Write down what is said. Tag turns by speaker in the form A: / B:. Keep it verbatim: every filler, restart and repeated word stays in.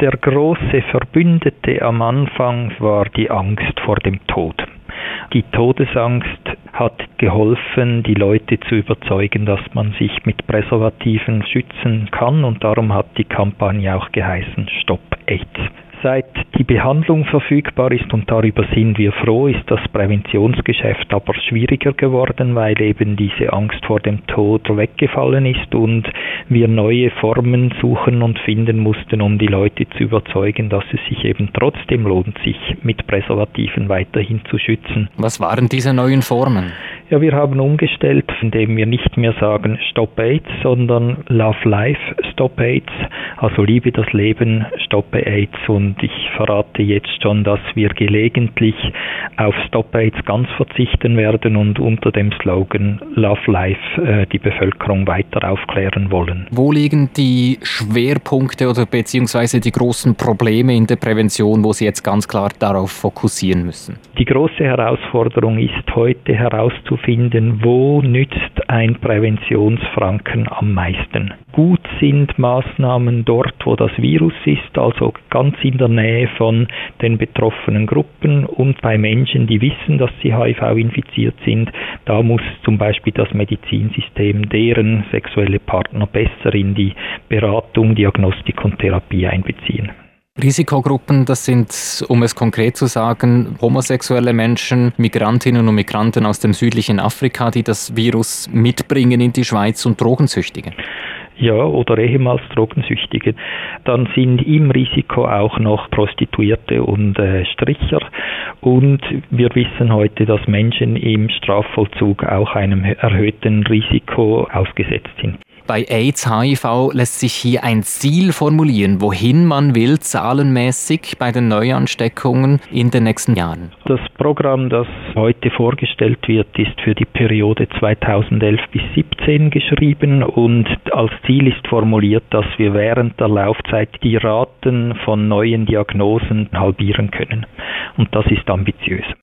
A: Der große Verbündete am Anfang war die Angst vor dem Tod. Die Todesangst hat geholfen, die Leute zu überzeugen, dass man sich mit Präservativen schützen kann, und darum hat die Kampagne auch geheißen Stop AIDS. Seit die Behandlung verfügbar ist, und darüber sind wir froh, ist das Präventionsgeschäft aber schwieriger geworden, weil eben diese Angst vor dem Tod weggefallen ist und wir neue Formen suchen und finden mussten, um die Leute zu überzeugen, dass es sich eben trotzdem lohnt, sich mit Präservativen weiterhin zu schützen.
B: Was waren diese neuen Formen?
A: Ja, wir haben umgestellt, indem wir nicht mehr sagen Stop AIDS, sondern Love Life, Stop AIDS, also Liebe das Leben, stoppe AIDS. Und ich verrate jetzt schon, dass wir gelegentlich auf Stop AIDS ganz verzichten werden und unter dem Slogan Love Life äh, die Bevölkerung weiter aufklären wollen.
B: Wo liegen die Schwerpunkte oder beziehungsweise die großen Probleme in der Prävention, wo Sie jetzt ganz klar darauf fokussieren müssen?
A: Die große Herausforderung ist heute herauszufinden, wo nützt ein Präventionsfranken am meisten. Gut sind Maßnahmen dort, wo das Virus ist, also ganz in der Nähe von den betroffenen Gruppen und bei Menschen, die wissen, dass sie H I V infiziert sind. Da muss zum Beispiel das Medizinsystem deren sexuelle Partner besser in die Beratung, Diagnostik und Therapie einbeziehen.
B: Risikogruppen, das sind, um es konkret zu sagen, homosexuelle Menschen, Migrantinnen und Migranten aus dem südlichen Afrika, die das Virus mitbringen in die Schweiz, und Drogensüchtige.
A: Ja, oder ehemals Drogensüchtige. Dann sind im Risiko auch noch Prostituierte und äh, Stricher. Und wir wissen heute, dass Menschen im Strafvollzug auch einem erhöhten Risiko ausgesetzt sind.
B: Bei AIDS, H I V lässt sich hier ein Ziel formulieren, wohin man will, zahlenmäßig bei den Neuansteckungen in den nächsten Jahren.
A: Das Programm, das heute vorgestellt wird, ist für die Periode zweitausendelf bis siebzehn geschrieben und als Ziel ist formuliert, dass wir während der Laufzeit die Raten von neuen Diagnosen halbieren können. Und das ist ambitiös.